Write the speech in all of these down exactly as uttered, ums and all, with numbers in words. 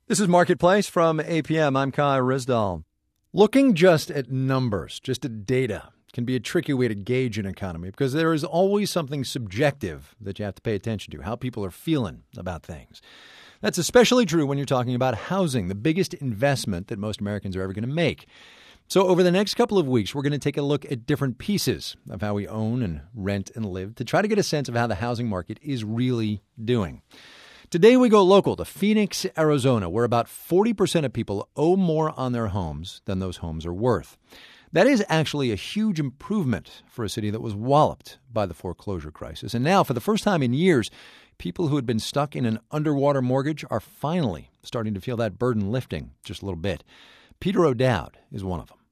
This is Marketplace from A P M. I'm Kai Rizdal. Looking just at numbers, just at data, can be a tricky way to gauge an economy because there is always something subjective that you have to pay attention to, how people are feeling about things. That's especially true when you're talking about housing, the biggest investment that most Americans are ever going to make. So over the next couple of weeks, we're going to take a look at different pieces of how we own and rent and live to try to get a sense of how the housing market is really doing. Today we go local to Phoenix, Arizona, where about forty percent of people owe more on their homes than those homes are worth. That is actually a huge improvement for a city that was walloped by the foreclosure crisis. And now, for the first time in years, people who had been stuck in an underwater mortgage are finally starting to feel that burden lifting just a little bit. Peter O'Dowd is one of them.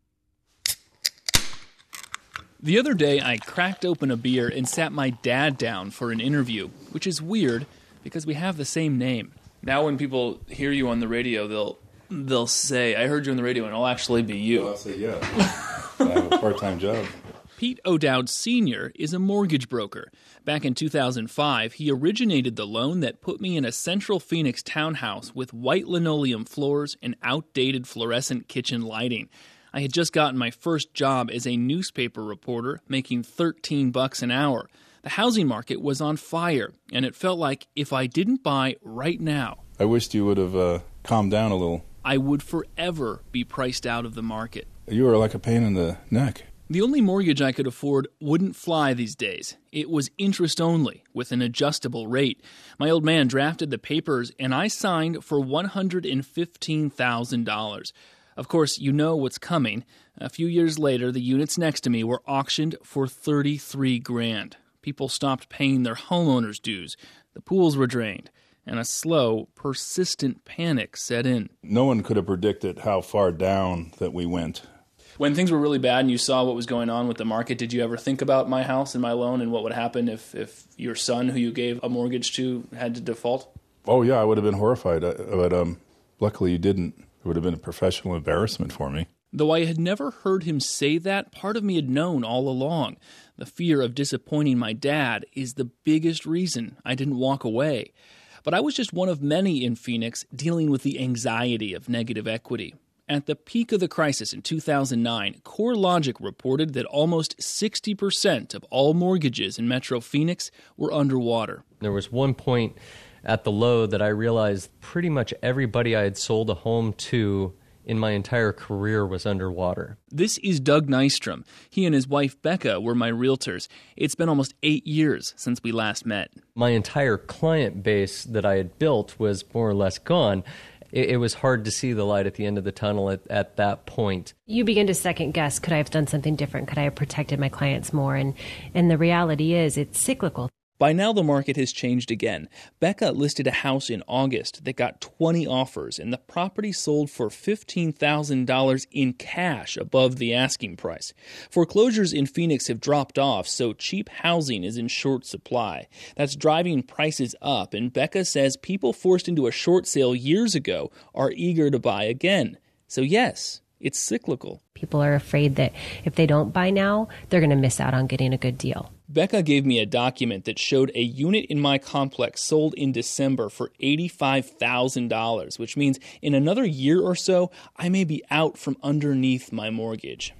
The other day, I cracked open a beer and sat my dad down for an interview, which is weird because we have the same name. Now when people hear you on the radio, they'll they'll say, I heard you on the radio, and it'll actually be you. Well, I'll say, yeah. I have a part-time job. Pete O'Dowd Senior is a mortgage broker. Back in two thousand five, he originated the loan that put me in a central Phoenix townhouse with white linoleum floors and outdated fluorescent kitchen lighting. I had just gotten my first job as a newspaper reporter, making thirteen bucks an hour. The housing market was on fire, and it felt like if I didn't buy right now, I wished you would have uh, calmed down a little. I would forever be priced out of the market. You were like a pain in the neck. The only mortgage I could afford wouldn't fly these days. It was interest only, with an adjustable rate. My old man drafted the papers, and I signed for one hundred fifteen thousand dollars. Of course, you know what's coming. A few years later, the units next to me were auctioned for thirty-three grand. People stopped paying their homeowners' dues. The pools were drained, and a slow, persistent panic set in. No one could have predicted how far down that we went. When things were really bad and you saw what was going on with the market, did you ever think about my house and my loan and what would happen if, if your son, who you gave a mortgage to, had to default? Oh, yeah, I would have been horrified, but um, luckily you didn't. It would have been a professional embarrassment for me. Though I had never heard him say that, part of me had known all along. The fear of disappointing my dad is the biggest reason I didn't walk away. But I was just one of many in Phoenix dealing with the anxiety of negative equity. At the peak of the crisis in two thousand nine, CoreLogic reported that almost sixty percent of all mortgages in Metro Phoenix were underwater. There was one point at the low that I realized pretty much everybody I had sold a home to in my entire career was underwater. This is Doug Nystrom. He and his wife Becca were my realtors. It's been almost eight years since we last met. My entire client base that I had built was more or less gone. It, it was hard to see the light at the end of the tunnel at, at that point. You begin to second guess, could I have done something different? Could I have protected my clients more? And, and the reality is it's cyclical. By now, the market has changed again. Becca listed a house in August that got twenty offers, and the property sold for fifteen thousand dollars in cash above the asking price. Foreclosures in Phoenix have dropped off, so cheap housing is in short supply. That's driving prices up, and Becca says people forced into a short sale years ago are eager to buy again. So yes, it's cyclical. People are afraid that if they don't buy now, they're going to miss out on getting a good deal. Becca gave me a document that showed a unit in my complex sold in December for eighty-five thousand dollars, which means in another year or so, I may be out from underneath my mortgage.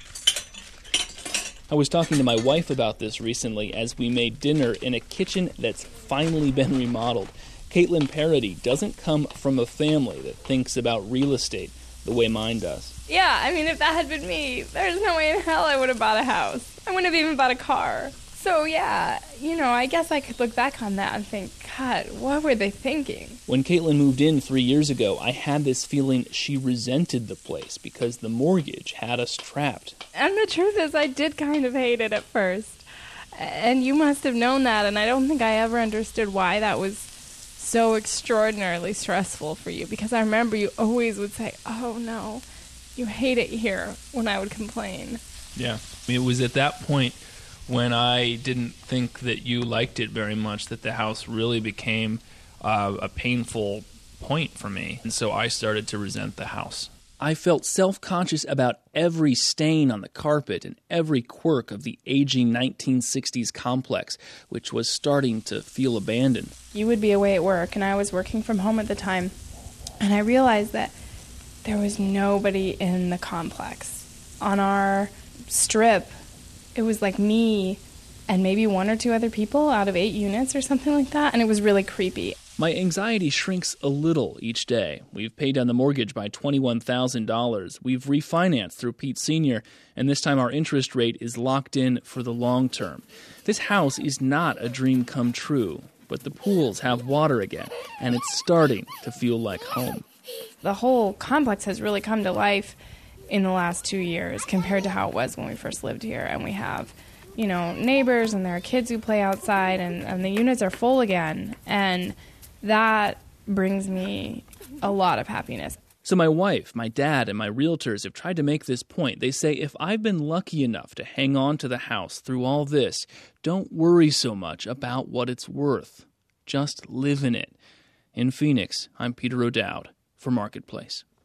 I was talking to my wife about this recently as we made dinner in a kitchen that's finally been remodeled. Caitlin Parody doesn't come from a family that thinks about real estate the way mine does. Yeah, I mean, if that had been me, there's no way in hell I would have bought a house. I wouldn't have even bought a car. So, yeah, you know, I guess I could look back on that and think, God, what were they thinking? When Caitlin moved in three years ago, I had this feeling she resented the place because the mortgage had us trapped. And the truth is, I did kind of hate it at first. And you must have known that, and I don't think I ever understood why that was so extraordinarily stressful for you, because I remember you always would say, oh, no, you hate it here, when I would complain. Yeah, it was at that point when I didn't think that you liked it very much that the house really became uh, a painful point for me. And so I started to resent the house. I felt self-conscious about every stain on the carpet and every quirk of the aging nineteen sixties complex, which was starting to feel abandoned. You would be away at work, and I was working from home at the time. And I realized that there was nobody in the complex. On our strip, it was like me and maybe one or two other people out of eight units or something like that, and it was really creepy. My anxiety shrinks a little each day. We've paid down the mortgage by twenty-one thousand dollars. We've refinanced through Pete Senior, and this time our interest rate is locked in for the long term. This house is not a dream come true, but the pools have water again, and it's starting to feel like home. The whole complex has really come to life in the last two years compared to how it was when we first lived here, and we have, you know, neighbors, and there are kids who play outside, and, and the units are full again, and that brings me a lot of happiness. So my wife, my dad, and my realtors have tried to make this point. They say if I've been lucky enough to hang on to the house through all this, don't worry so much about what it's worth. Just live in it. In Phoenix, I'm Peter O'Dowd for Marketplace.